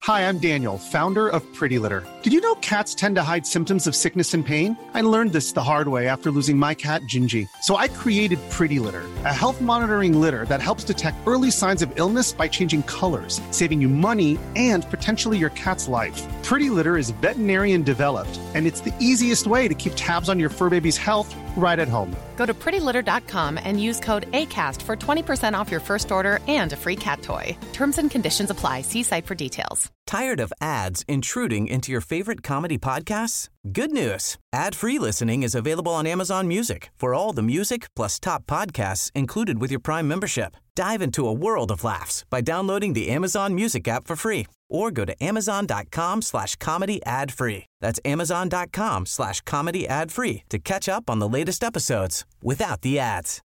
Hi, I'm Daniel, founder of Pretty Litter. Did you know cats tend to hide symptoms of sickness and pain? I learned this the hard way after losing my cat, Gingy. So I created Pretty Litter, a health monitoring litter that helps detect early signs of illness by changing colors, saving you money and potentially your cat's life. Pretty Litter is veterinarian developed, and it's the easiest way to keep tabs on your fur baby's health right at home. Go to prettylitter.com and use code ACAST for 20% off your first order and a free cat toy. Terms and conditions apply. See site for details. Tired of ads intruding into your favorite comedy podcasts? Good news. Ad-free listening is available on Amazon Music for all the music plus top podcasts included with your Prime membership. Dive into a world of laughs by downloading the Amazon Music app for free or go to amazon.com/comedy ad-free. That's amazon.com/comedy ad-free to catch up on the latest episodes without the ads.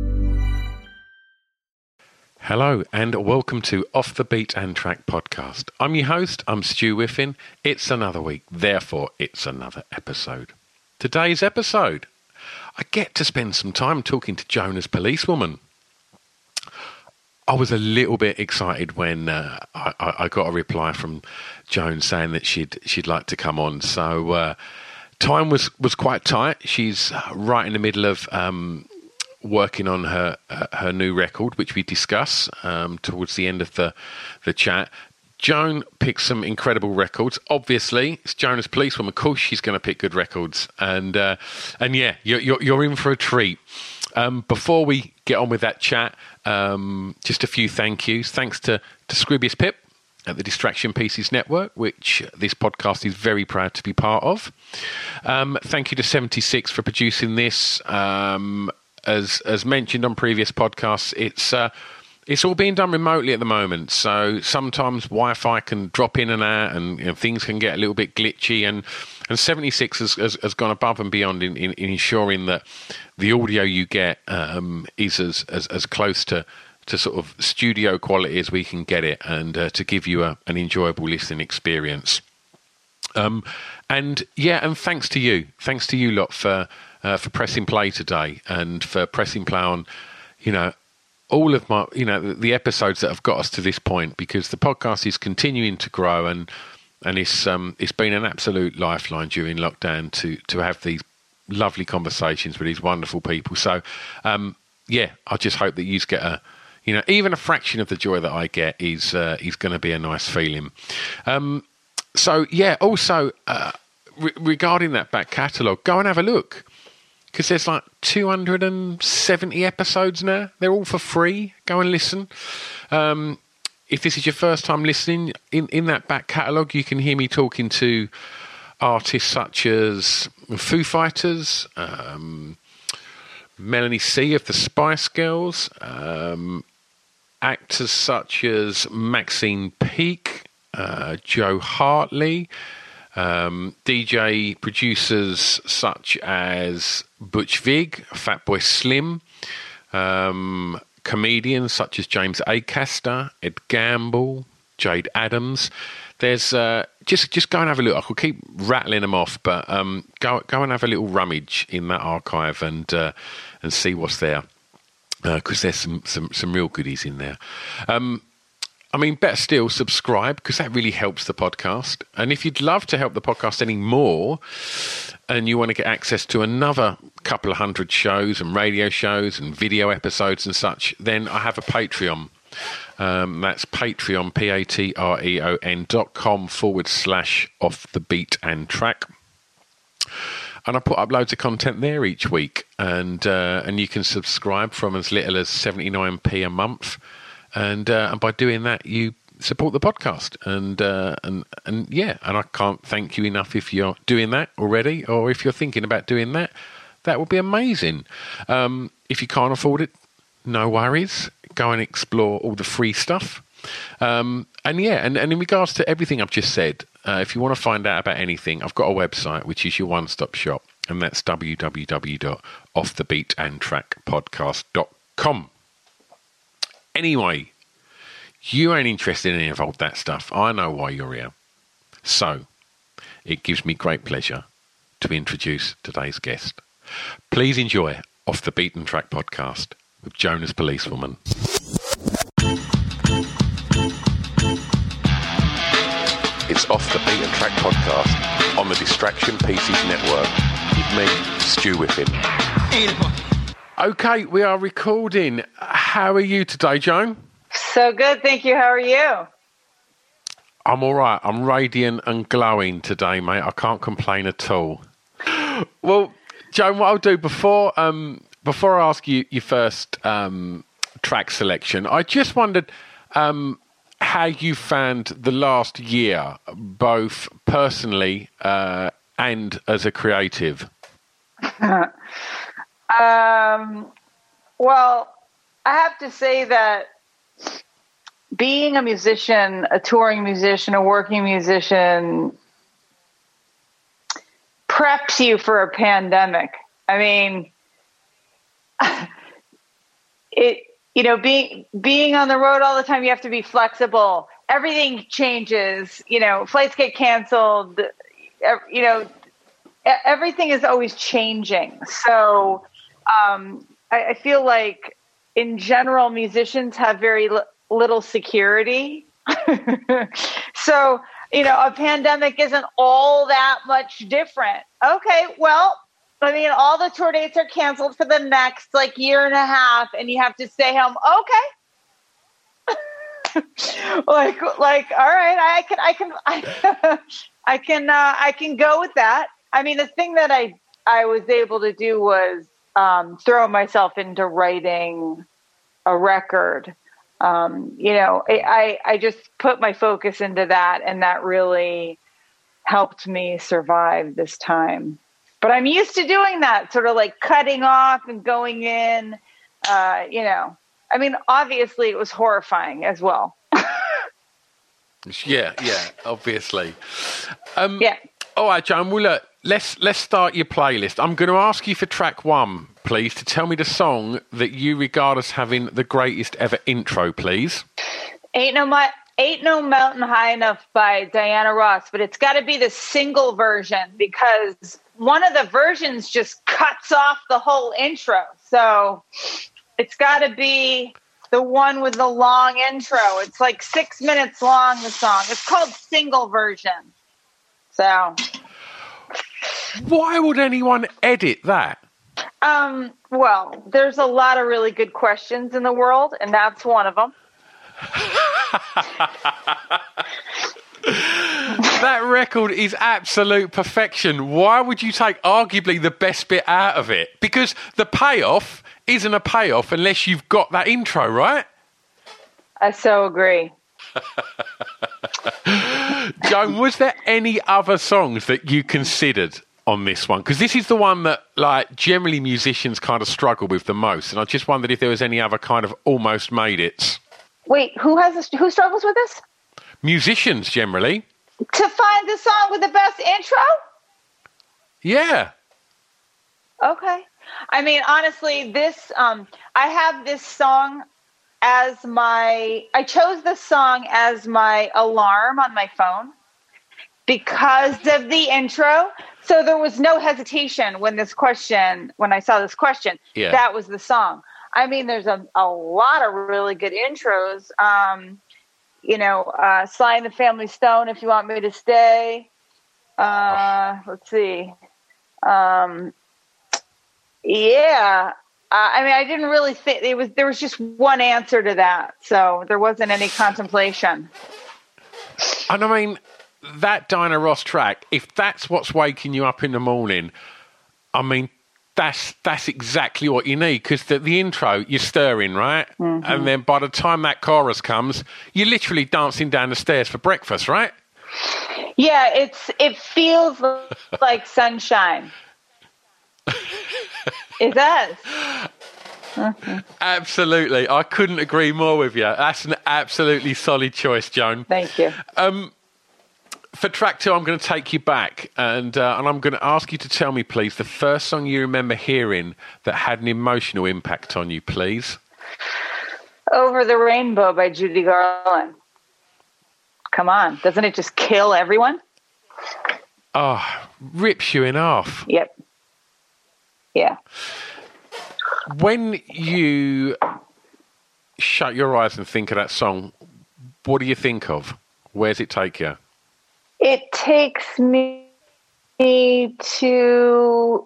Hello and welcome to Off the Beat and Track podcast. I'm your host, I'm Stu Whiffin. It's another week, therefore it's another episode. Today's episode, I get to spend some time talking to Joan as Policewoman. I was a little bit excited when I got a reply from Joan saying that she'd like to come on. So time was quite tight. She's right in the middle of working on her new record, which we discuss towards the end of the chat. Joan picked some incredible records. Obviously, it's Joan as Policewoman. Of course, she's going to pick good records, and yeah, you're in for a treat. Before we get on with that chat, just a few thank yous. Thanks to Scroobius Pip at the Distraction Pieces Network, which this podcast is very proud to be part of. Thank you to 76 for producing this. As mentioned on previous podcasts, it's all being done remotely at the moment. So sometimes Wi-Fi can drop in and out, and things can get a little bit glitchy. And 76 has gone above and beyond in ensuring that the audio you get is as close to sort of studio quality as we can get it, and to give you an enjoyable listening experience. And thanks to you lot for pressing play today, and for pressing play on, all of my, the episodes that have got us to this point, because the podcast is continuing to grow, and it's been an absolute lifeline during lockdown to have these lovely conversations with these wonderful people. So, I just hope that you get even a fraction of the joy that I get is going to be a nice feeling. Also, regarding that back catalogue, go and have a look, because there's like 270 episodes now. They're all for free. Go and listen. If this is your first time listening, in that back catalogue, you can hear me talking to artists such as Foo Fighters, Melanie C of the Spice Girls, actors such as Maxine Peake, Joe Hartley, DJ producers such as Butch Vig, Fatboy Slim, comedians such as James Acaster, Ed Gamble, Jade Adams. There's just go and have a look. I could keep rattling them off, but go and have a little rummage in that archive and see what's there, because there's some real goodies in there. Better still, subscribe, because that really helps the podcast. And if you'd love to help the podcast any more, and you want to get access to another couple of hundred shows and radio shows and video episodes and such, then I have a Patreon. That's Patreon, patreon.com/offthebeatandtrack. And I put up loads of content there each week, and you can subscribe from as little as 79p a month. And by doing that, you support the podcast, and I can't thank you enough if you're doing that already, or if you're thinking about doing that. That would be amazing. If you can't afford it, no worries. Go and explore all the free stuff. And in regards to everything I've just said, if you want to find out about anything, I've got a website which is your one-stop shop, and that's www.offthebeatandtrackpodcast.com. Anyway, you ain't interested in any of all that stuff. I know why you're here. So, it gives me great pleasure to introduce today's guest. Please enjoy Off the Beaten Track podcast with Joan as Policewoman. It's Off the Beaten Track podcast on the Distraction Pieces Network with me, Stu Whiffin. Okay, we are recording. How are you today, Joan? So good, thank you. How are you? I'm all right. I'm radiant and glowing today, mate. I can't complain at all. Well, Joan, what I'll do before I ask you your first track selection, I just wondered how you found the last year, both personally and as a creative. Well, I have to say that being a musician, a touring musician, a working musician, preps you for a pandemic. I mean, being on the road all the time, you have to be flexible. Everything changes, flights get canceled, everything is always changing. So I feel like in general, musicians have very little security. So, a pandemic isn't all that much different. Okay, well, I mean, all the tour dates are canceled for the next year and a half, and you have to stay home. Okay. all right, I can go with that. I mean, the thing that I was able to do was throw myself into writing a record. I just put my focus into that, and that really helped me survive this time. But I'm used to doing that, sort of cutting off and going in, I mean, obviously it was horrifying as well. Yeah, obviously. Yeah. All right, Joan, well, look, let's start your playlist. I'm going to ask you for track one, please, to tell me the song that you regard as having the greatest ever intro, please. Ain't No Mountain High Enough by Diana Ross, but it's got to be the single version because one of the versions just cuts off the whole intro. So it's got to be the one with the long intro. It's 6 minutes long, the song. It's called Single Version. So why would anyone edit that? Well, there's a lot of really good questions in the world, and that's one of them. That record is absolute perfection. Why would you take arguably the best bit out of it? Because the payoff isn't a payoff unless you've got that intro, right? I so agree. Joan, was there any other songs that you considered on this one? Because this is the one that generally musicians kind of struggle with the most, and I just wondered if there was any other kind of almost made it. Wait, who struggles with this? Musicians generally. To find the song with the best intro? Yeah. Okay. I mean, honestly, this I have this song as I chose this song as my alarm on my phone because of the intro. So there was no hesitation when I saw this question, That was the song. I mean, there's a lot of really good intros. Sly and the Family Stone, If You Want Me to Stay. Let's see. Yeah. I mean, I didn't really think there was just one answer to that. So there wasn't any contemplation. And I mean, that Diana Ross track, if that's what's waking you up in the morning, I mean, that's exactly what you need, because the intro, you're stirring, right? Mm-hmm. And then by the time that chorus comes, you're literally dancing down the stairs for breakfast, right? Yeah, it feels like sunshine. It does. Mm-hmm. Absolutely. I couldn't agree more with you. That's an absolutely solid choice, Joan. Thank you. For track two, I'm going to take you back, and I'm going to ask you to tell me, please, the first song you remember hearing that had an emotional impact on you, please. Over the Rainbow by Judy Garland. Come on. Doesn't it just kill everyone? Oh, rips you in half. Yep. Yeah. When you shut your eyes and think of that song, what do you think of? Where does it take you? It takes me to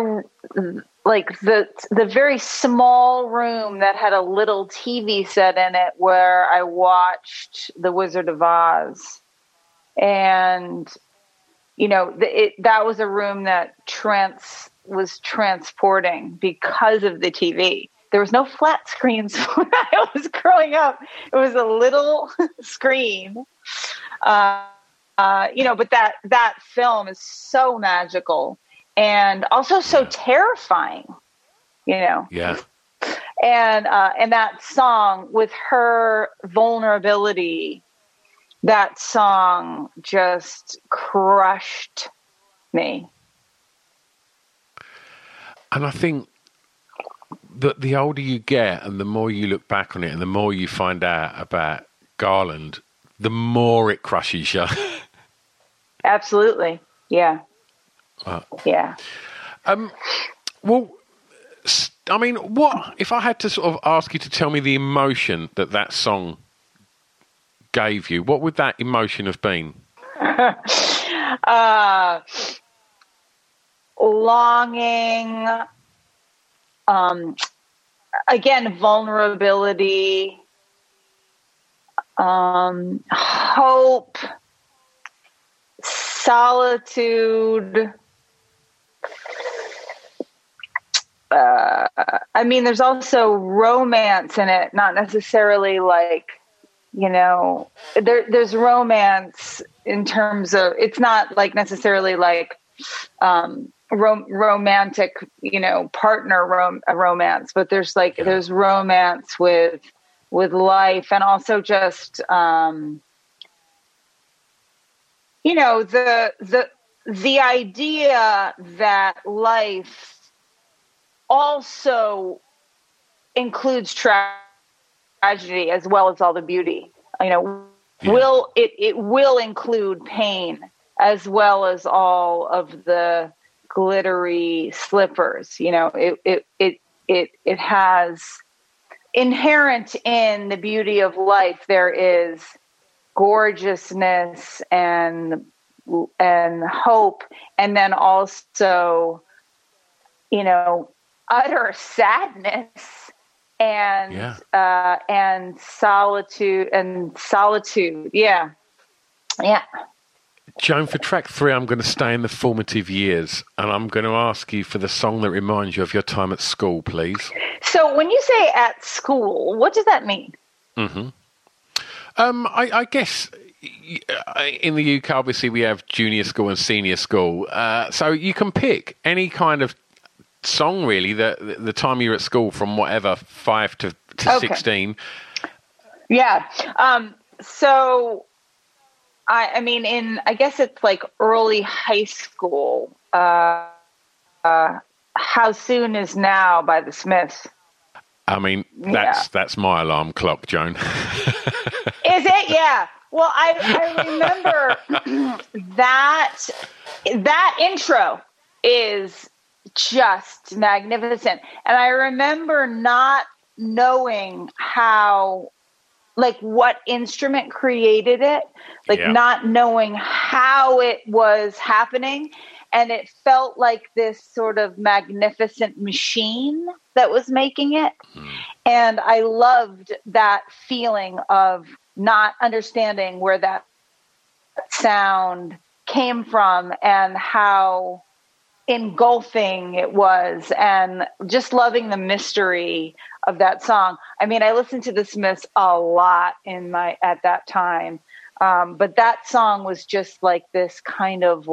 the very small room that had a little TV set in it where I watched The Wizard of Oz. And, that was a room that was transporting because of the TV. There was no flat screens when I was growing up. It was a little screen. But that film is so magical and also so terrifying, Yeah. And that song with her vulnerability, that song just crushed me. And I think that the older you get and the more you look back on it and the more you find out about Garland, the more it crushes you. Absolutely. Yeah. Yeah. Well, I mean, what if I had to sort of ask you to tell me the emotion that song gave you? What would that emotion have been? Longing. Again, vulnerability. Hope. Solitude. There's also romance in it, not necessarily like, there's romance in terms of, it's not like necessarily like romantic, partner romance, but there's there's romance with life, and also just, the idea that life also includes tragedy as well as all the beauty. It will include pain as well as all of the glittery slippers. It has inherent in the beauty of life. There is gorgeousness and hope, and then also, utter sadness and solitude. Yeah. Joan, for track 3, I'm going to stay in the formative years, and I'm going to ask you for the song that reminds you of your time at school, please. So when you say at school, what does that mean? Mm-hmm. I guess in the UK, obviously, we have junior school and senior school. So you can pick any kind of song, really, the time you're at school from whatever, 5 to Okay. 16. Yeah. So I guess it's like early high school. How Soon Is Now by the Smiths. That's my alarm clock, Joan. Is it? Yeah. Well, I remember that intro is just magnificent. And I remember not knowing what instrument created it, not knowing how it was happening. And it felt like this sort of magnificent machine that was making it. And I loved that feeling of not understanding where that sound came from and how engulfing it was, and just loving the mystery of that song. I listened to the Smiths a lot at that time. But that song was just like this kind of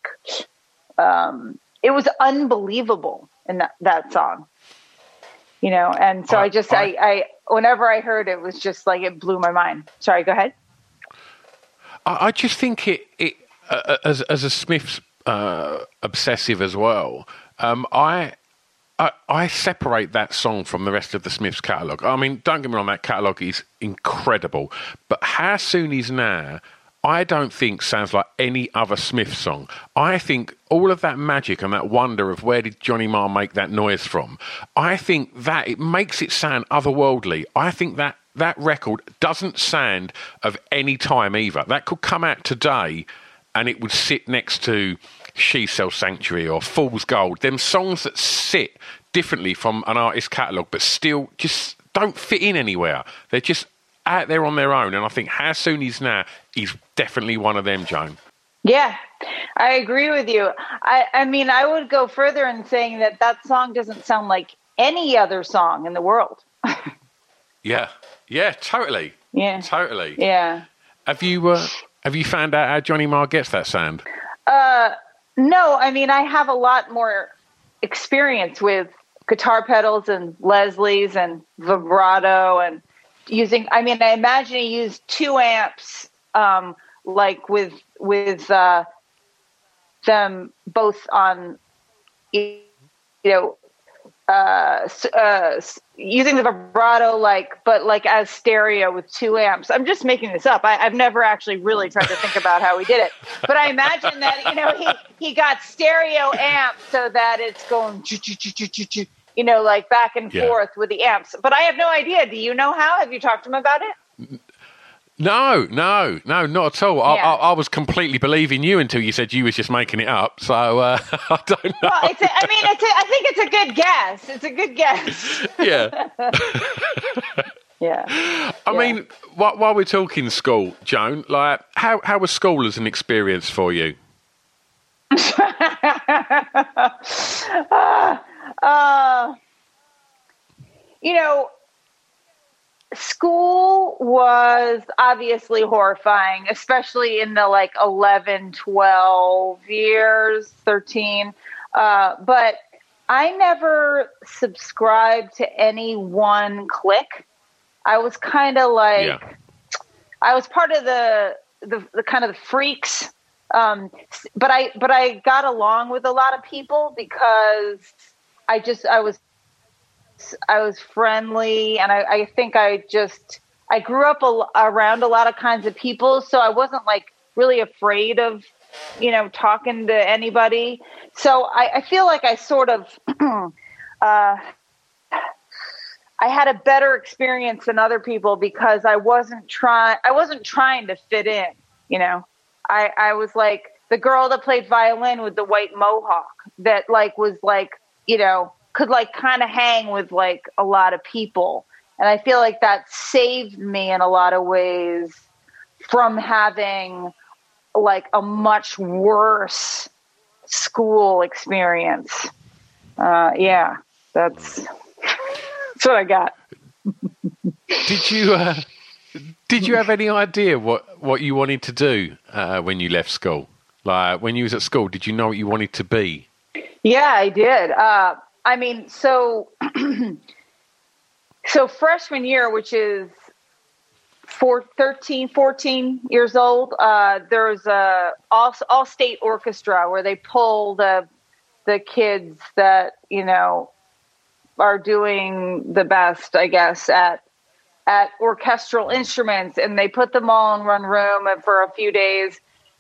it was unbelievable in that song, and so I whenever I heard it was just like, it blew my mind. Sorry, go ahead. I just think it as a Smiths obsessive as well, I separate that song from the rest of the Smiths catalogue. Don't get me wrong, that catalogue is incredible, but How Soon Is Now, I don't think sounds like any other Smiths song. I think all of that magic and that wonder of where did Johnny Marr make that noise from, I think that it makes it sound otherworldly. I think that record doesn't sound of any time either. That could come out today and it would sit next to She Sells Sanctuary or Fool's Gold. Them songs that sit differently from an artist's catalogue, but still just don't fit in anywhere. They're just out there on their own. And I think How Soon Is Now is definitely one of them, Joan. Yeah, I agree with you. I mean, I would go further in saying that song doesn't sound like any other song in the world. Yeah, totally. Yeah, totally. Yeah. Have you found out how Johnny Marr gets that sound? No, I mean, I have a lot more experience with guitar pedals and Leslie's and vibrato and using. I mean, I imagine he used 2 amps, like with them both on, using the vibrato, but as stereo with 2 amps. I'm just making this up. I've never actually really tried to think about how he did it, but I imagine that, he got stereo amps so that it's going, like back and forth with the amps. But I have no idea. Do you know how? Have you talked to him about it? No, not at all. Yeah. I was completely believing you until you said you was just making it up. So I don't know. Well, I think it's a good guess. It's a good guess. Yeah. Yeah. I mean, while we're talking school, Joan, like how was school as an experience for you? School was obviously horrifying, especially in the 11, 12 years, 13. But I never subscribed to any one clique. I was kind of I was part of the kind of the freaks. But I got along with a lot of people because I was friendly, and I think I grew up around a lot of kinds of people, so I wasn't really afraid of, talking to anybody. So I feel like I sort of, I had a better experience than other people because I wasn't trying to fit in, I was like the girl that played violin with the white mohawk that was could kind of hang with a lot of people. And I feel like that saved me in a lot of ways from having a much worse school experience. Yeah, that's what I got. Did you have any idea what you wanted to do when you left school? Like when you was at school, did you know what you wanted to be? Yeah, I did. I mean, so freshman year, which is 14 years old, there's a all state orchestra where they pull the kids that, are doing the best, I guess, at orchestral instruments, and they put them all in one room for a few days.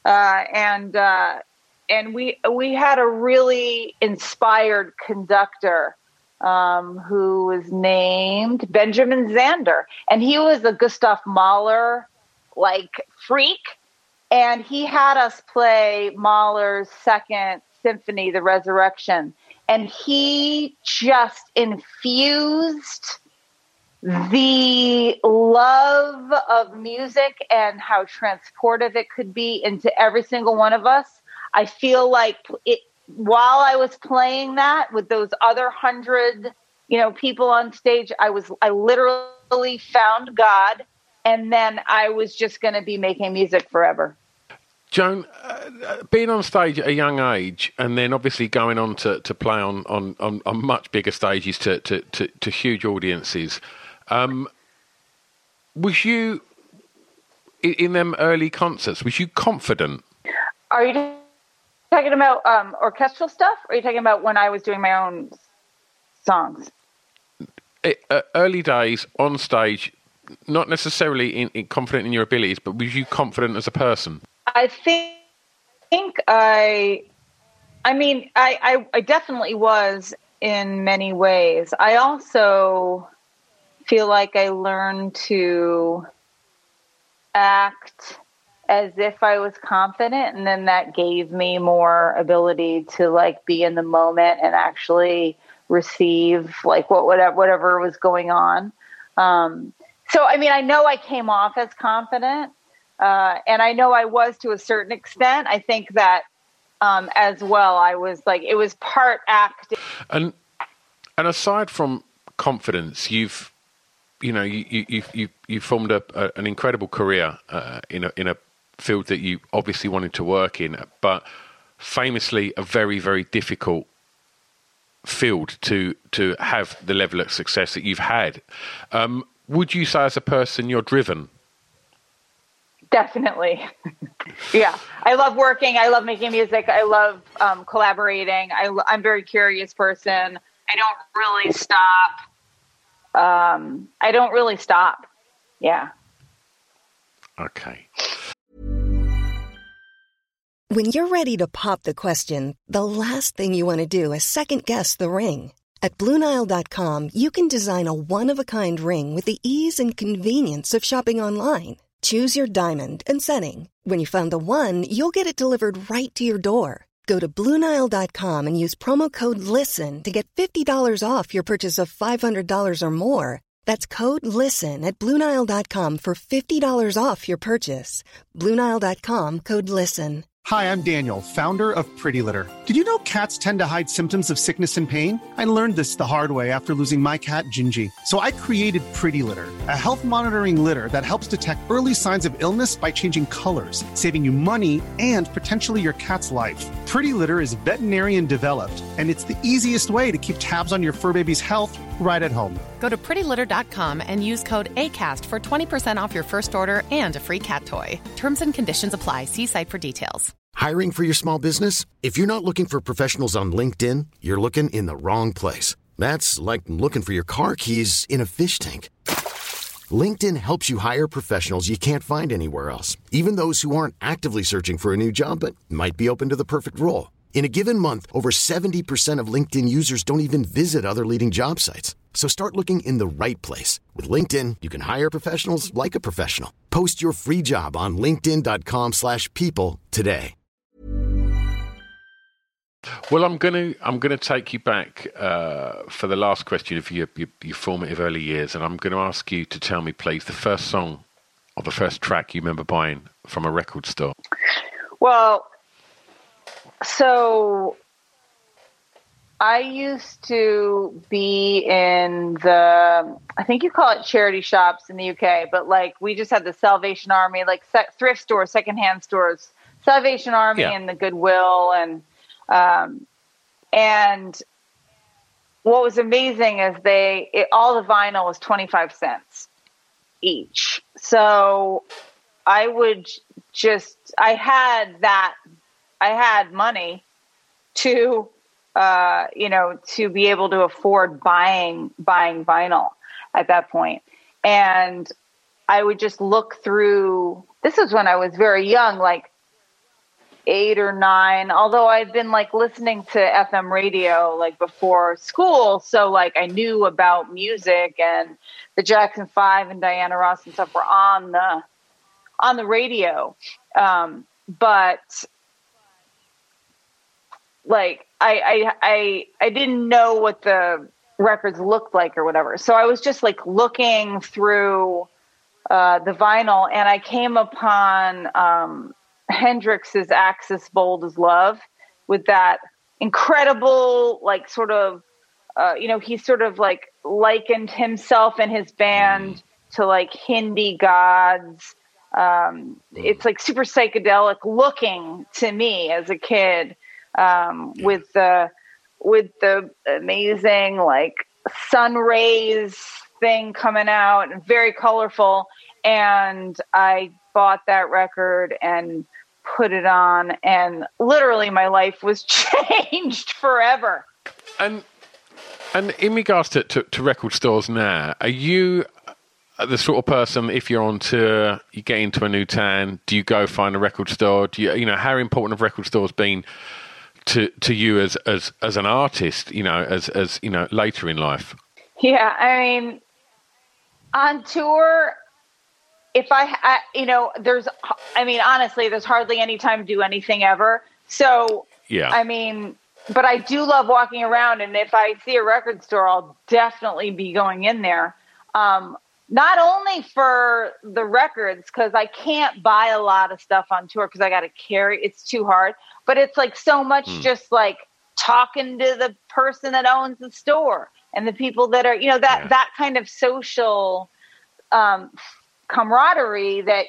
And we had a really inspired conductor who was named Benjamin Zander, and he was a Gustav Mahler freak, and he had us play Mahler's Second Symphony, The Resurrection, and he just infused the love of music and how transportive it could be into every single one of us. I feel like while I was playing that with those other 100, people on stage, I literally found God, and then I was just going to be making music forever. Joan, being on stage at a young age, and then obviously going on to play on much bigger stages to huge audiences, was you in them early concerts? Was you confident? Are you talking about orchestral stuff, or are you talking about when I was doing my own songs? Early days on stage, not necessarily in confident in your abilities, but was you confident as a person? I think I definitely was in many ways. I also feel like I learned to act as if I was confident, and then that gave me more ability to like be in the moment and actually receive like whatever was going on. So, I mean, I know I came off as confident, and I know I was to a certain extent. I think that as well, I was like, it was part acting. And aside from confidence, you've formed an incredible career in a field that you obviously wanted to work in, but famously a very, very difficult field to have the level of success that you've had. Would you say as a person you're driven? Definitely. Yeah. I love working. I love making music. I love collaborating. I'm a very curious person. I don't really stop. Yeah. Okay. When you're ready to pop the question, the last thing you want to do is second guess the ring. At BlueNile.com, you can design a one-of-a-kind ring with the ease and convenience of shopping online. Choose your diamond and setting. When you find the one, you'll get it delivered right to your door. Go to BlueNile.com and use promo code LISTEN to get $50 off your purchase of $500 or more. That's code LISTEN at BlueNile.com for $50 off your purchase. BlueNile.com, code LISTEN. Hi, I'm Daniel, founder of Pretty Litter. Did you know cats tend to hide symptoms of sickness and pain? I learned this the hard way after losing my cat, Gingy. So I created Pretty Litter, a health monitoring litter that helps detect early signs of illness by changing colors, saving you money and potentially your cat's life. Pretty Litter is veterinarian developed, and it's the easiest way to keep tabs on your fur baby's health right at home. Go to prettylitter.com and use code ACAST for 20% off your first order and a free cat toy. Terms and conditions apply. See site for details. Hiring for your small business? If you're not looking for professionals on LinkedIn, you're looking in the wrong place. That's like looking for your car keys in a fish tank. LinkedIn helps you hire professionals you can't find anywhere else, even those who aren't actively searching for a new job but might be open to the perfect role. In a given month, over 70% of LinkedIn users don't even visit other leading job sites. So start looking in the right place. With LinkedIn, you can hire professionals like a professional. Post your free job on linkedin.com/people today. Well, I'm gonna take you back for the last question of your formative early years, and I'm going to ask you to tell me, please, the first song or the first track you remember buying from a record store. Well, so I used to be in I think you call it charity shops in the UK, but like we just had the Salvation Army, like thrift stores, secondhand stores, Salvation Army and the Goodwill. And what was amazing is all the vinyl was 25 cents each. So I had money to, to be able to afford buying vinyl at that point. And I would just look through, this was when I was very young, like 8 or 9, although I'd been like listening to FM radio like before school. So like I knew about music, and the Jackson 5 and Diana Ross and stuff were on the radio. But like I didn't know what the records looked like or whatever. So I was just like looking through the vinyl, and I came upon Hendrix's Axis Bold as Love, with that incredible, like sort of, he sort of like likened himself and his band to like Hindi gods. It's like super psychedelic looking to me as a kid, with the amazing like sun rays thing coming out and very colorful. And I bought that record and put it on, and literally my life was changed forever. And in regards to record stores now, are you the sort of person, if you're on tour, you get into a new town, do you go find a record store? Do you how important have record stores been to you as an artist, as later in life? Yeah, I mean, on tour, if honestly, there's hardly any time to do anything ever. So, yeah, but I do love walking around, and if I see a record store, I'll definitely be going in there. Not only for the records, because I can't buy a lot of stuff on tour because I got to carry, it's too hard, but it's like so much just like talking to the person that owns the store and the people that are, that kind of social camaraderie that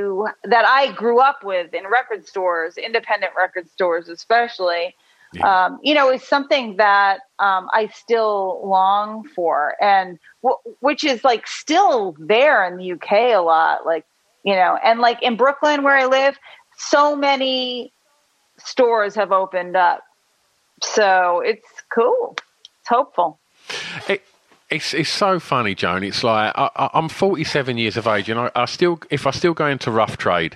I grew up with in record stores, independent record stores especially. Is something that I still long for, and which is like still there in the UK a lot, and like in Brooklyn where I live, so many stores have opened up. So it's cool. It's hopeful. It's so funny, Joan. It's like I'm 47 years of age, and if I still go into rough trade,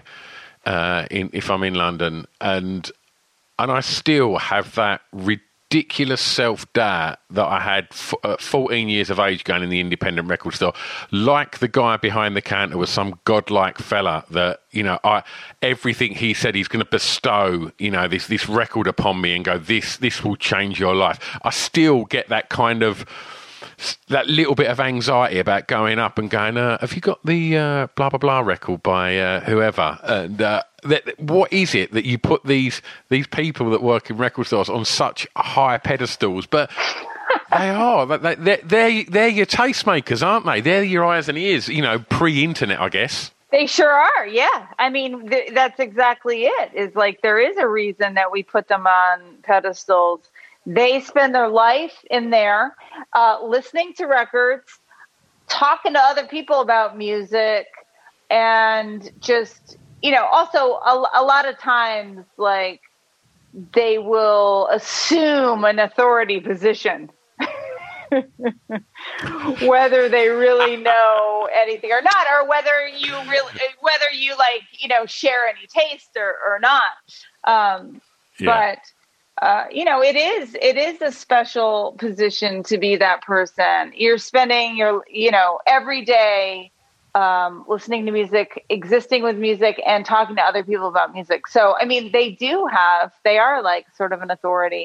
if I'm in London, and I still have that ridiculous self-doubt that I had at 14 years of age going in the independent record store. Like the guy behind the counter was some godlike fella that, everything he said he's going to bestow, this record upon me and go, this will change your life. I still get that kind of, that little bit of anxiety about going up and going, have you got the blah, blah, blah record by whoever? And what is it that you put these people that work in record stores on such high pedestals? But they are. They're your tastemakers, aren't they? They're your eyes and ears, pre-internet, I guess. They sure are, yeah. That's exactly it. Is like there is a reason that we put them on pedestals. They spend their life in there, listening to records, talking to other people about music, and just, also a lot of times, like, they will assume an authority position, whether they really know anything or not, or whether you share any taste or not. But it is a special position to be that person. You're spending your, every day listening to music, existing with music, and talking to other people about music. So, they are like sort of an authority.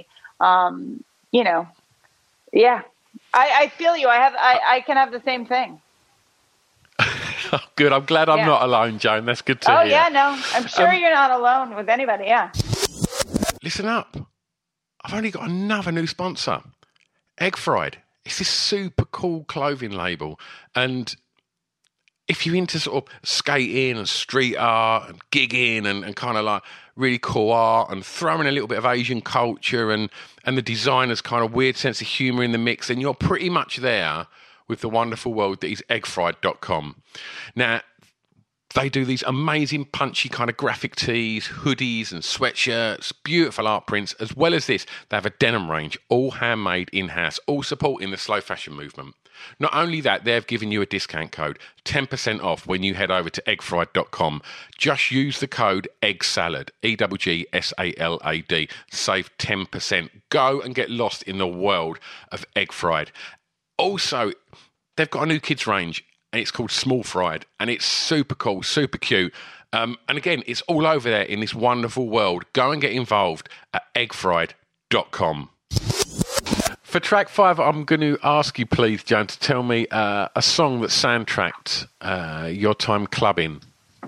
Yeah. I feel you. I can have the same thing. Oh, good. I'm glad I'm not alone, Joan. That's good to hear. Oh, yeah, no. I'm sure you're not alone with anybody, yeah. Listen up. I've only got another new sponsor, Egg Fried. It's this super cool clothing label. And if you're into sort of skating and street art and gigging and kind of like really cool art and throwing a little bit of Asian culture and the designer's kind of weird sense of humour in the mix, then you're pretty much there with the wonderful world that is eggfried.com. Now, they do these amazing punchy kind of graphic tees, hoodies and sweatshirts, beautiful art prints. As well as this, they have a denim range, all handmade in-house, all supporting the slow fashion movement. Not only that, they've given you a discount code, 10% off when you head over to eggfried.com. Just use the code EGGSALAD, EGGSALAD, save 10%. Go and get lost in the world of Egg Fried. Also, they've got a new kids range, and it's called Small Fried, and it's super cool, super cute. And again, it's all over there in this wonderful world. Go and get involved at eggfried.com. For track 5, I'm going to ask you, please, Joan, to tell me a song that soundtracked your time clubbing.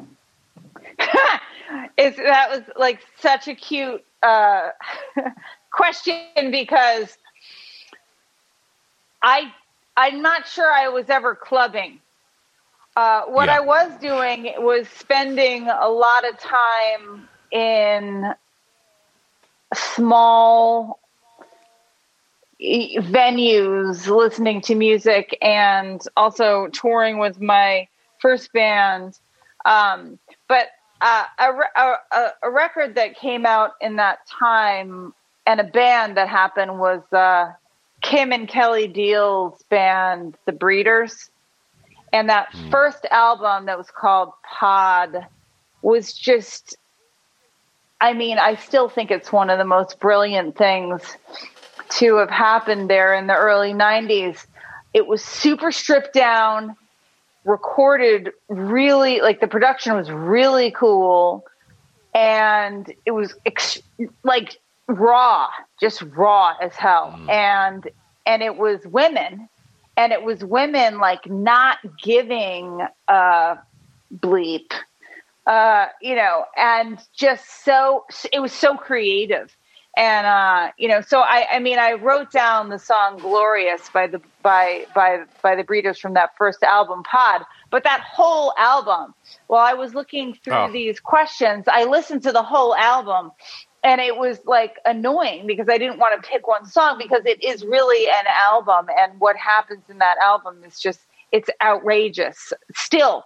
That was like such a cute question, because I'm not sure I was ever clubbing. What I was doing was spending a lot of time in small venues listening to music, and also touring with my first band. But a record that came out in that time and a band that happened was Kim and Kelly Deal's band, The Breeders. And that first album that was called Pod was just, I still think it's one of the most brilliant things to have happened there in the early 90s. It was super stripped down. recorded really, like the production was really cool, and it was like raw, just raw as hell. And it was women, like not giving a bleep, and just so, it was so creative. And, so I wrote down the song Glorious by the Breeders from that first album, Pod, but that whole album, while I was looking through these questions, I listened to the whole album, and it was like annoying because I didn't want to pick one song, because it is really an album. And what happens in that album is just, it's outrageous still.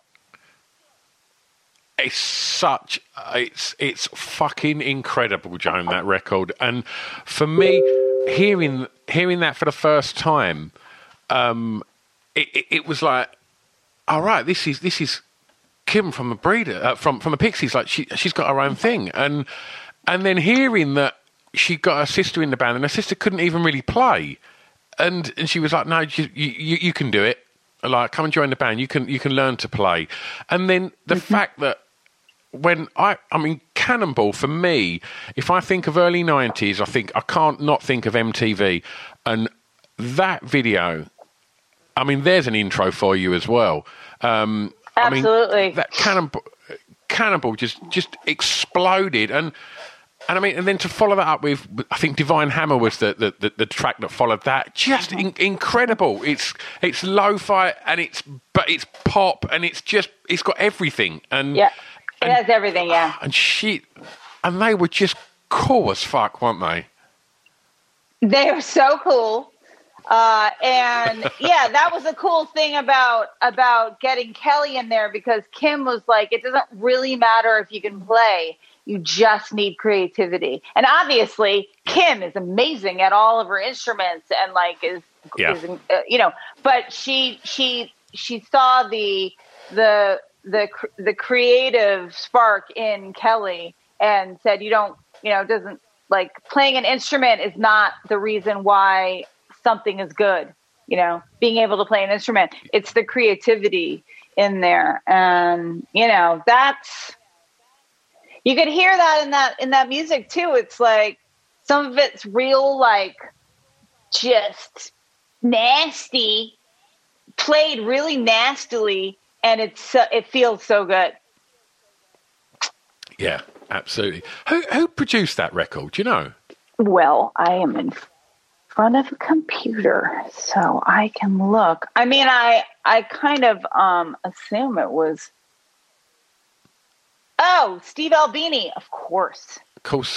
It's fucking incredible, Joan, that record. And for me, hearing that for the first time, it was like, all right, this is Kim from the Breeder, from the Pixies. Like she's got her own thing, and then hearing that she got her sister in the band, and her sister couldn't even really play, and she was like, no, you can do it. Like, come and join the band. You can learn to play. And then the fact that when I mean, Cannonball, for me, if I think of early 90s, I can't not think of MTV. And that video, I mean, there's an intro for you as well. Absolutely. I mean, that Cannonball just exploded. And I mean, and then to follow that up with, I think Divine Hammer was the track that followed that. Just incredible. It's lo-fi, and it's pop, and it's got everything. And yeah, it has everything. Yeah. And they were just cool as fuck, weren't they? They were so cool. And yeah, that was a cool thing about getting Kelly in there, because Kim was like, it doesn't really matter if you can play. You just need creativity. And obviously Kim is amazing at all of her instruments, and like is but she saw the creative spark in Kelly and said, doesn't, like, playing an instrument is not the reason why something is good. Being able to play an instrument, it's the creativity in there. And, that's, you could hear that in that music too. It's like some of it's real, like just nasty, played really nastily, and it feels so good. Yeah, absolutely. Who produced that record? Do you know? Well, I am in front of a computer, so I can look. I mean, I kind of assume it was. Oh, Steve Albini, of course. Course.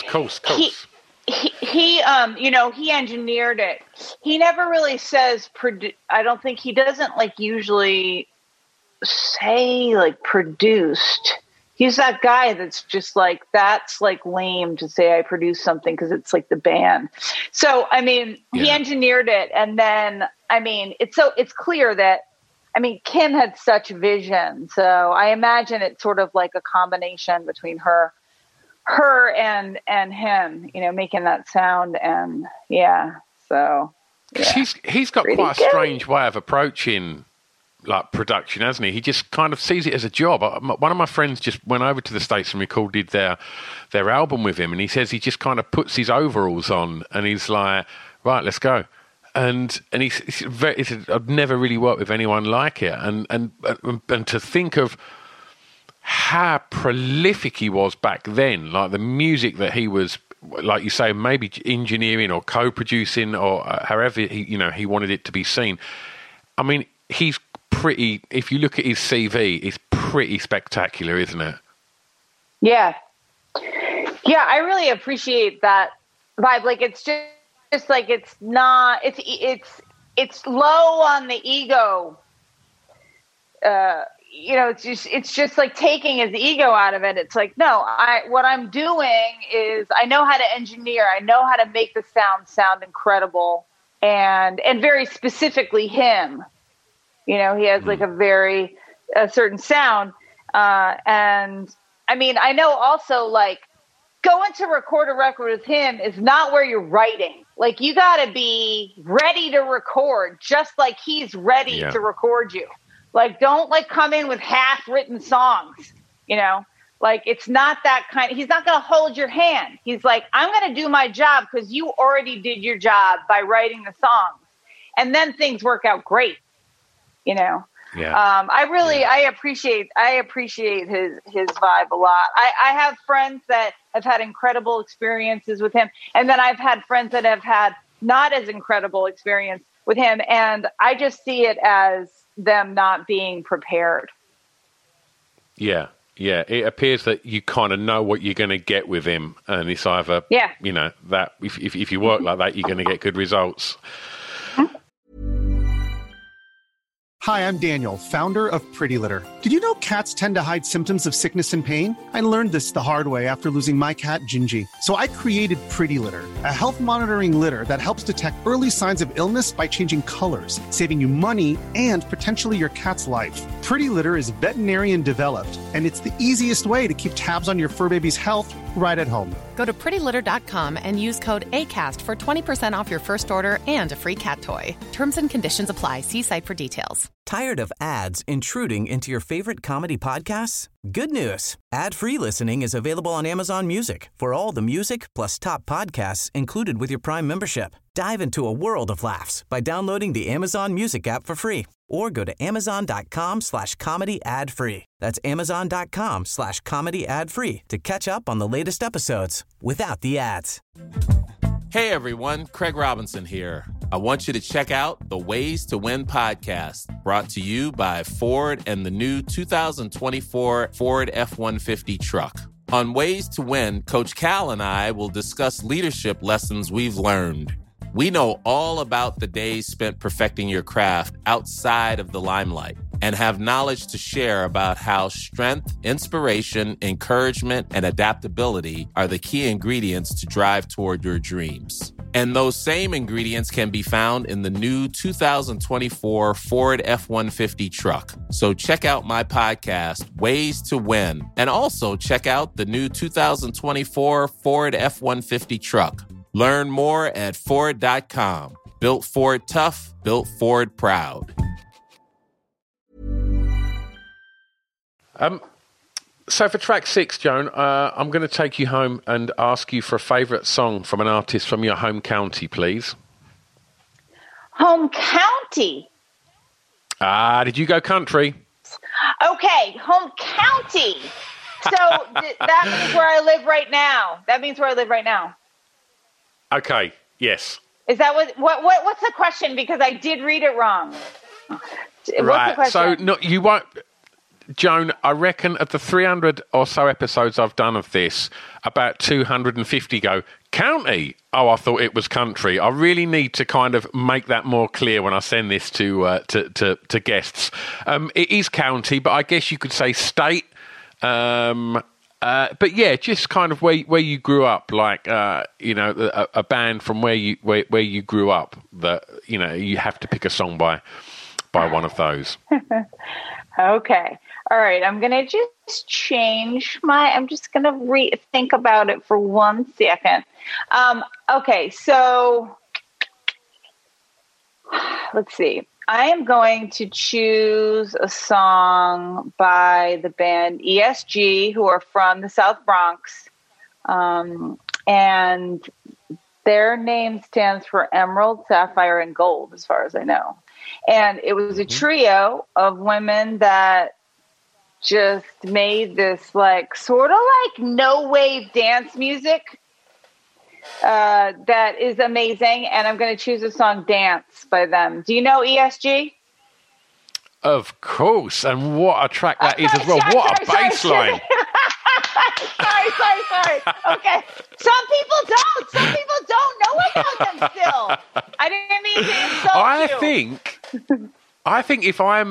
He engineered it. He never really says I don't think he doesn't like usually say like produced. He's that guy that's just like, that's like lame to say I produced something, because it's like the band. So, I mean, He engineered it. And then, I mean, it's clear that, I mean, Kim had such vision. So I imagine it's sort of like a combination between her and him, making that sound. And so. Yeah. He's got pretty quite a good. strange way of approaching like production, hasn't he? He just kind of sees it as a job. One of my friends just went over to the States and recorded their album with him, and he says he just kind of puts his overalls on and he's like, right, let's go. And he said, I've never really worked with anyone like it. And to think of how prolific he was back then, like the music that he was, like you say, maybe engineering or co-producing or however he wanted it to be seen. I mean, he's pretty, if you look at his CV, it's pretty spectacular, isn't it? Yeah. Yeah, I really appreciate that vibe. Like, it's just like, it's not, it's low on the ego. It's just like taking his ego out of it. It's like, no, what I'm doing is I know how to engineer. I know how to make the sound incredible, and very specifically him. He has like a certain sound. And I mean, I know also, like, going to record a record with him is not where you're writing. Like, you got to be ready to record, just like he's ready to record you. Like, don't like come in with half-written songs, you know? Like, it's not that kind. He's not going to hold your hand. He's like, I'm going to do my job because you already did your job by writing the songs. And then things work out great, you know? Yeah. I appreciate his vibe a lot. I have friends that have had incredible experiences with him. And then I've had friends that have had not as incredible experience with him. And I just see it as them not being prepared. Yeah. Yeah. It appears that you kind of know what you're going to get with him. And it's either, you know, that if you work like that, you're going to get good results. Hi, I'm Daniel, founder of Pretty Litter. Did you know cats tend to hide symptoms of sickness and pain? I learned this the hard way after losing my cat, Gingy. So I created Pretty Litter, a health monitoring litter that helps detect early signs of illness by changing colors, saving you money and potentially your cat's life. Pretty Litter is veterinarian developed, and it's the easiest way to keep tabs on your fur baby's health right at home. Go to prettylitter.com and use code ACAST for 20% off your first order and a free cat toy. Terms and conditions apply. See site for details. Tired of ads intruding into your favorite comedy podcasts? Good news. Ad-free listening is available on Amazon Music for all the music plus top podcasts included with your Prime membership. Dive into a world of laughs by downloading the Amazon Music app for free or go to amazon.com/comedy ad-free. That's amazon.com/comedy ad-free to catch up on the latest episodes without the ads. Hey everyone, Craig Robinson here. I want you to check out the Ways to Win podcast, brought to you by Ford and the new 2024 Ford F-150 truck. On Ways to Win, Coach Cal and I will discuss leadership lessons we've learned. We know all about the days spent perfecting your craft outside of the limelight and have knowledge to share about how strength, inspiration, encouragement, and adaptability are the key ingredients to drive toward your dreams. And those same ingredients can be found in the new 2024 Ford F-150 truck. So check out my podcast, Ways to Win, and also check out the new 2024 Ford F-150 truck. Learn more at Ford.com. Built Ford tough, built Ford proud. So for track 6, Joan, I'm going to take you home and ask you for a favourite song from an artist from your home county, please. Home county? Did you go country? Okay, home county. So that means where I live right now. Okay, yes. Is that what's the question? Because I did read it wrong. What's the question? So no, you won't... Joan, I reckon of the 300 or so episodes I've done of this, about 250 go, county? Oh, I thought it was country. I really need to kind of make that more clear when I send this to guests. It is county, but I guess you could say state. But yeah, just kind of where you grew up, like, you know, a band from where you grew up that, you know, you have to pick a song by one of those. Okay. All right, I'm going to just change I'm just going to think about it for 1 second. Okay, so let's see. I am going to choose a song by the band ESG, who are from the South Bronx. And their name stands for Emerald, Sapphire, and Gold, as far as I know. And it was a trio of women that just made this like sort of like no wave dance music that is amazing. And I'm going to choose a song Dance by them. Do you know ESG? Of course. And what a track that is as well. What a bass line. Sorry. Okay. Some people don't know about them still. I didn't mean to insult you. I think if I'm,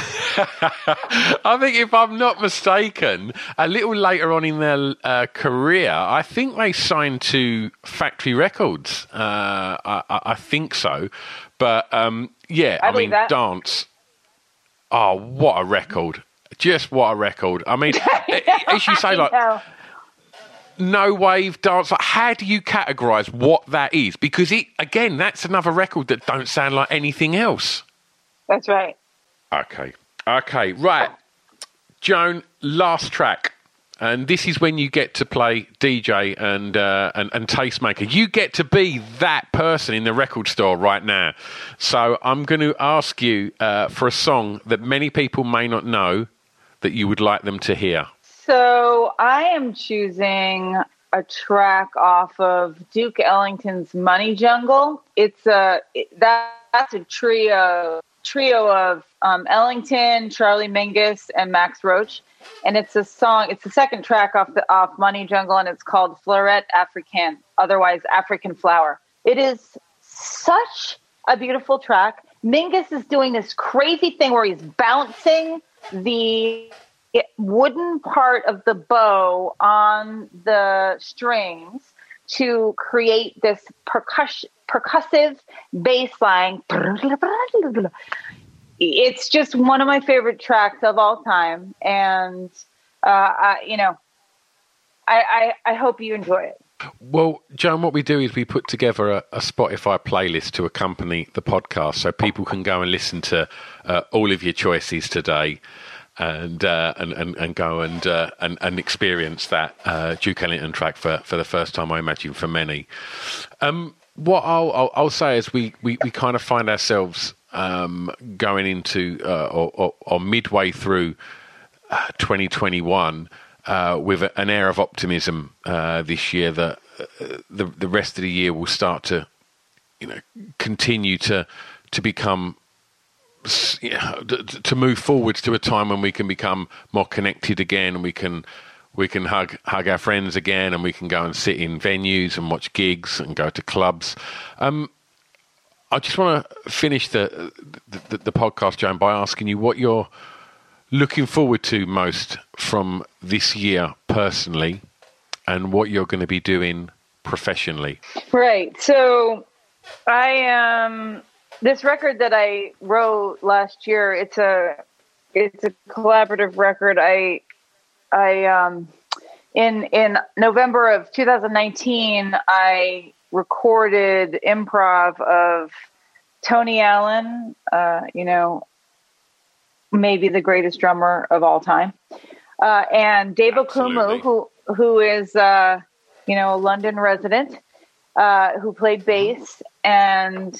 not mistaken, a little later on in their career, I think they signed to Factory Records. I think so, but yeah, I mean, that. Dance. Oh, what a record! Just what a record! I mean, as you say, like. No wave dance. Like, how do you categorize what that is? Because that's another record that don't sound like anything else. That's right. Okay. Okay, right. Joan, last track. And this is when you get to play DJ and tastemaker. You get to be that person in the record store right now. So I'm going to ask you for a song that many people may not know that you would like them to hear. So I am choosing a track off of Duke Ellington's Money Jungle. That's a trio of Ellington, Charlie Mingus, and Max Roach, and it's a song. It's the second track off Money Jungle, and it's called Fleurette Africaine, otherwise African Flower. It is such a beautiful track. Mingus is doing this crazy thing where he's bouncing the wooden part of the bow on the strings to create this percussive bass line. It's just one of my favorite tracks of all time, and I hope you enjoy it. Well, Joan, what we do is we put together a Spotify playlist to accompany the podcast, so people can go and listen to all of your choices today, and go and experience that Duke Ellington track for the first time, I imagine, for many. What I'll say is we kind of find ourselves going into or midway through 2021 with an air of optimism this year that the rest of the year will start to continue to become, to move forwards to a time when we can become more connected again, and we can hug our friends again, and we can go and sit in venues and watch gigs and go to clubs. I just want to finish the podcast, Joan, by asking you what you're looking forward to most from this year personally, and what you're going to be doing professionally. Right. So this record that I wrote last year, it's a collaborative record. In November of 2019, I recorded improv of Tony Allen, maybe the greatest drummer of all time, and Dave Okumu, who is a London resident, who played bass, and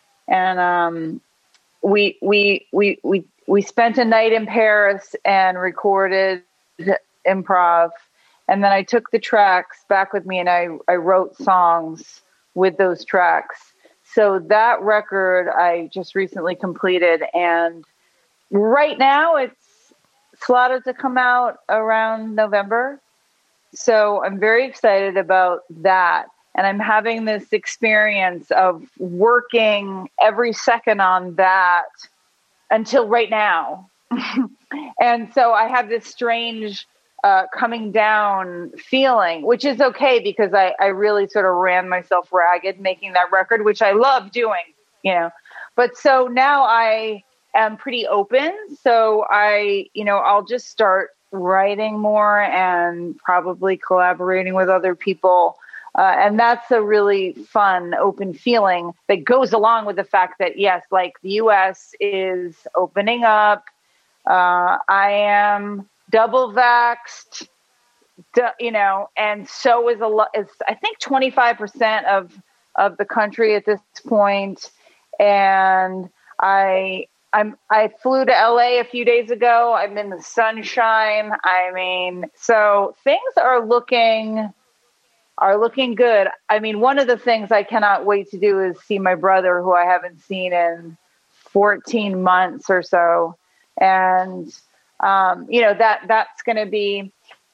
we spent a night in Paris and recorded improv, and then I took the tracks back with me and I wrote songs with those tracks. So that record I just recently completed, and right now it's slotted to come out around November. So I'm very excited about that. And I'm having this experience of working every second on that until right now. And so I have this strange coming down feeling, which is okay because I really sort of ran myself ragged making that record, which I love doing, But so now I am pretty open. So I'll just start writing more and probably collaborating with other people. And that's a really fun, open feeling that goes along with the fact that, yes, like the U.S. is opening up. I am double vaxxed, and so is I think 25% of the country at this point. And I flew to LA a few days ago. I'm in the sunshine. So things are looking good. One of the things I cannot wait to do is see my brother, who I haven't seen in 14 months or so. And, that's going to be,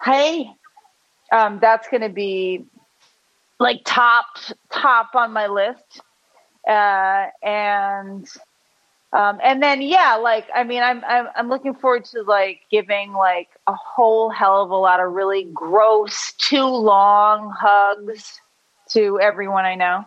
that's going to be like top on my list. And then, I'm looking forward to giving a whole hell of a lot of really gross, too long hugs to everyone I know.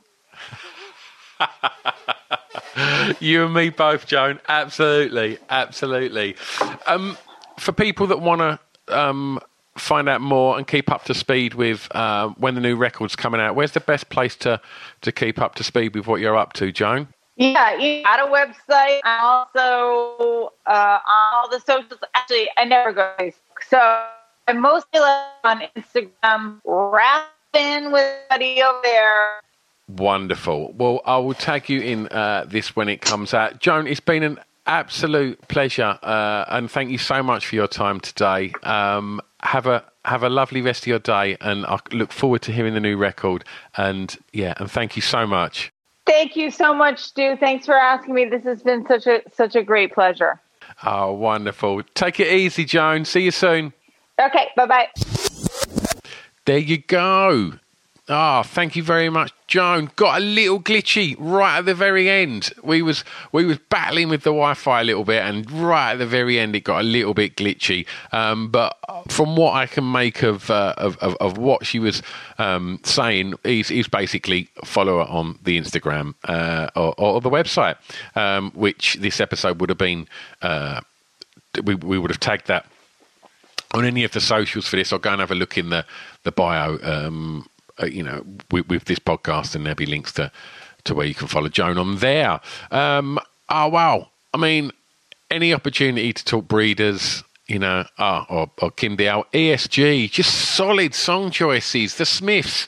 You and me both, Joan. Absolutely. Absolutely. For people that want to find out more and keep up to speed with when the new record's coming out, where's the best place to keep up to speed with what you're up to, Joan? Yeah, at a website. I'm also on all the socials. Actually, I never go to Facebook. So I'm mostly on Instagram, rapping with somebody over there. Wonderful. Well, I will tag you in this when it comes out. Joan, it's been an absolute pleasure, and thank you so much for your time today. Have a lovely rest of your day, and I look forward to hearing the new record. And thank you so much. Thank you so much, Stu. Thanks for asking me. This has been such a great pleasure. Oh, wonderful. Take it easy, Joan. See you soon. Okay, bye-bye. There you go. Thank you very much, Joan. Got a little glitchy right at the very end. We was battling with the Wi-Fi a little bit, and right at the very end, it got a little bit glitchy. But from what I can make of what she was saying, is basically follow her on the Instagram or the website, which this episode would have been. We would have tagged that on any of the socials for this. I'll go and have a look in the bio. With this podcast, and there'll be links to where you can follow Joan on there. Wow. I mean, any opportunity to talk Breeders, or Kim Deal, ESG, just solid song choices. The Smiths,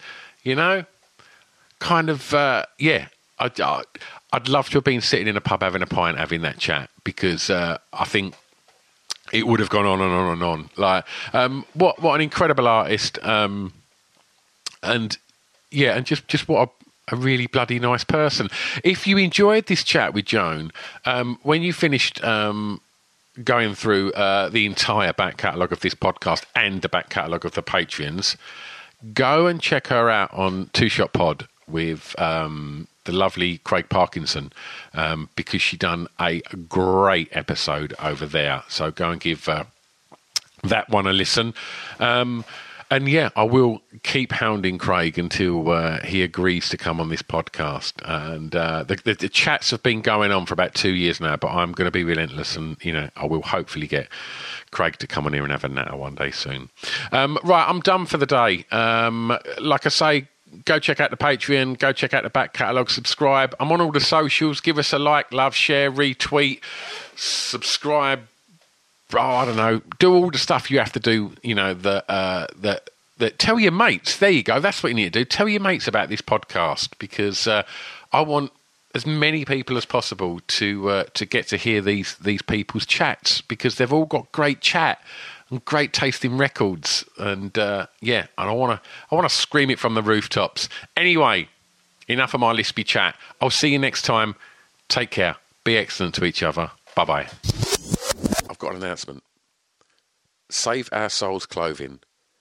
kind of, I'd love to have been sitting in a pub having a pint, having that chat, because I think it would have gone on and on and on. Like, what an incredible artist. And just what a really bloody nice person. If you enjoyed this chat with Joan, when you finished going through the entire back catalogue of this podcast and the back catalogue of the Patreons, go and check her out on Two Shot Pod with the lovely Craig Parkinson, because she done a great episode over there. So go and give that one a listen. And I will keep hounding Craig until he agrees to come on this podcast. And the chats have been going on for about 2 years now, but I'm going to be relentless, and I will hopefully get Craig to come on here and have a natter one day soon. Right, I'm done for the day. Like I say, go check out the Patreon, go check out the back catalogue, subscribe. I'm on all the socials. Give us a like, love, share, retweet, subscribe. I don't know, do all the stuff you have to do, that tell your mates. There you go. That's what you need to do. Tell your mates about this podcast, because I want as many people as possible to get to hear these people's chats, because they've all got great chat and great tasting records. And and I want to scream it from the rooftops. Anyway, enough of my lispy chat. I'll see you next time. Take care. Be excellent to each other. Bye-bye. I've got an announcement. Save Our Souls Clothing.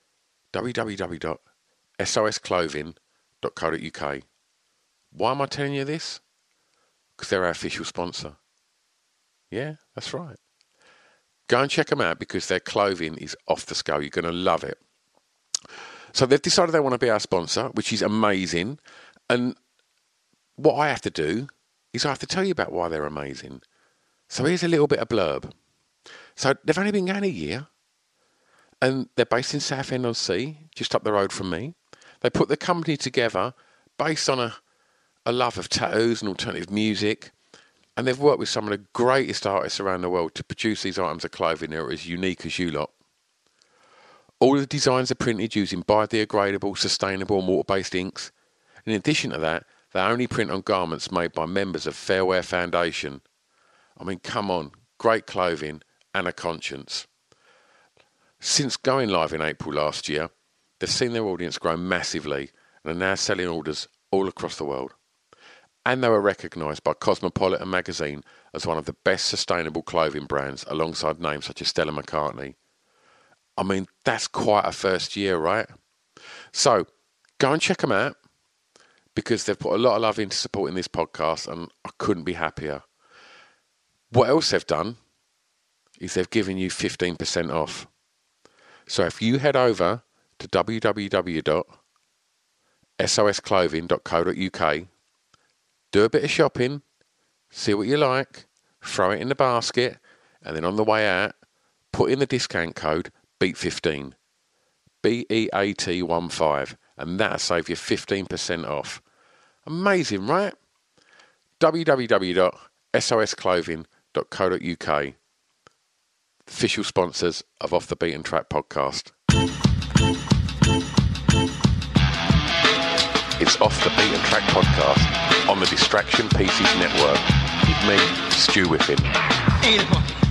www.sosclothing.co.uk. Why am I telling you this? Because they're our official sponsor. Yeah, that's right. Go and check them out, because their clothing is off the scale. You're going to love it. So they've decided they want to be our sponsor, which is amazing. And what I have to do is I have to tell you about why they're amazing. So here's a little bit of blurb. So they've only been going a year, and they're based in Southend-on-Sea, just up the road from me. They put the company together based on a love of tattoos and alternative music, and they've worked with some of the greatest artists around the world to produce these items of clothing that are as unique as you lot. All of the designs are printed using biodegradable, sustainable and water-based inks. In addition to that, they only print on garments made by members of Fair Wear Foundation. I mean, come on, great clothing and a conscience. Since going live in April last year, they've seen their audience grow massively and are now selling orders all across the world. And they were recognised by Cosmopolitan magazine as one of the best sustainable clothing brands, alongside names such as Stella McCartney. I mean, that's quite a first year, right? So, go and check them out, because they've put a lot of love into supporting this podcast, and I couldn't be happier. What else they've done is they've given you 15% off. So if you head over to www.sosclothing.co.uk, do a bit of shopping, see what you like, throw it in the basket, and then on the way out, put in the discount code BEAT15, BEAT15, and that'll save you 15% off. Amazing, right? www.sosclothing.co.uk, official sponsors of Off the Beaten Track podcast. It's Off the Beaten Track podcast on the Distraction Pieces Network with me, Stu Whiffen.